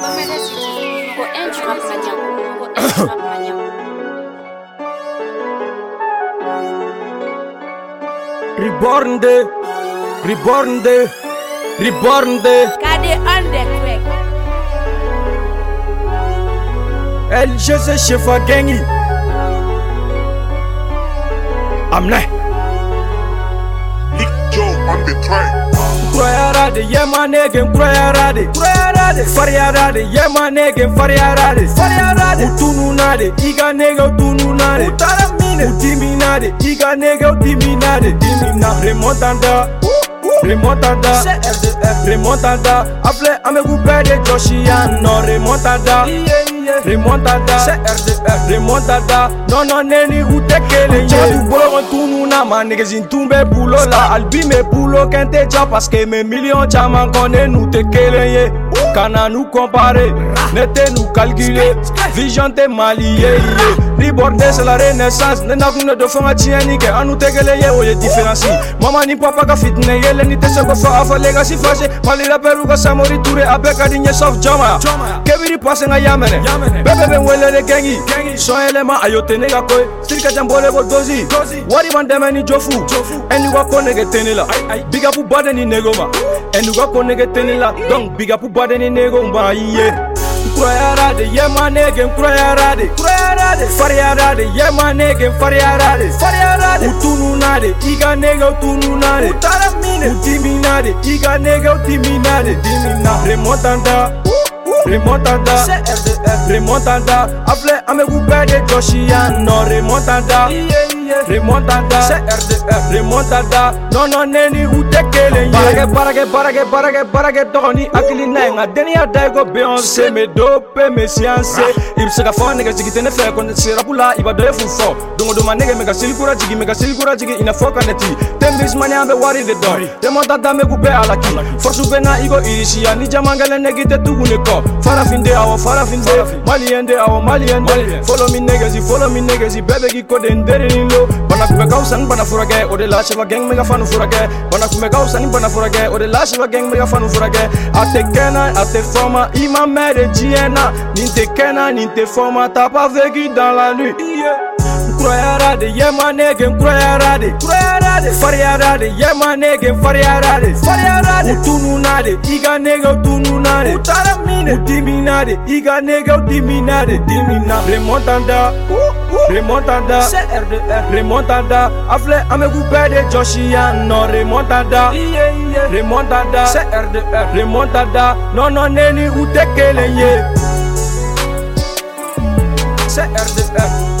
Reborn day. Kade on the track. LGC Shefa Gengi. Amne. Nick Joe on the track. Kroyarade, yeah my nigga, kroyarade. Fariarade, yeah my nigga, fariarade. Utununade, iga nigga, utununade. Utiminade, iga nigga, utiminade. Remontada, appelé à me couper de Joshiano, remontada, c'est RDF, remontada, non, neni ou te kele, tu boulot, tout na ma négazine, tombe boulot là, albi me boulot, qu'un te déjà parce que mes millions diamants connaissent nous te kele, kana nous comparer, n'était nous calculer, vision te malié, Reborn c'est la renaissance, n'a qu'une de fond à tieni, que nous te kele, oh y'a différence, maman ni papa ka fitne, y'a ni te se ko fa afa legacy fâché, mali la peruka samori touré, avec adigne soft jama, kebiri passe nga yamene. Bebe ben wele de gengi so elema ayote nega koy sirka jambole bo dozi wari bandeme ni jofu enu ga ko nege tenela big up bade ni negoma enu ga ko nege tenela donc big up bade ni negoma ye kroyarade ye manege kroyarade fariarade ye manege fariarade utununade iga nega utununade utiminade iga nega utiminade remontada, appelé à me couper de Joshiano, remontada, c'est RDF, remontada, non, neni ou te kele, barage, toni, akili nenga, denia daigo Beyoncé, me dope, me science, il se gaffa, nega, jigi tene fe, kon se rapula, iba doye fufo, dongo do manege, mega silkura jigi, ina foka neti, tembis mani ambe wari de don, remontada me couper à la ki, force bena igo irishia, ni jamangale negite tuguneko, farafinde, maliende, follow me niggas, bebe ki kode ndere nilo, bana kume kausan, bana furage, ode la sheva gang mega fanu furage, bana kume kausan, bana furage, ode la sheva gang mega fanu furage, ate kena, ate forma, ima mere jiena, ninte kena, ninte forma, tapa vegi dans la nuit, Kroyarade, yeah my nigga, kroyarade, fariarade, yeah my nigga, fariarade, utununade, iga nigga, utununade, utiminade, iga nigga, utiminade, remontada, c'est RDF, remontada, appelé à me couper de Joshiano, remontada, c'est RDF, remontada, non, neni ou te kele, c'est RDF.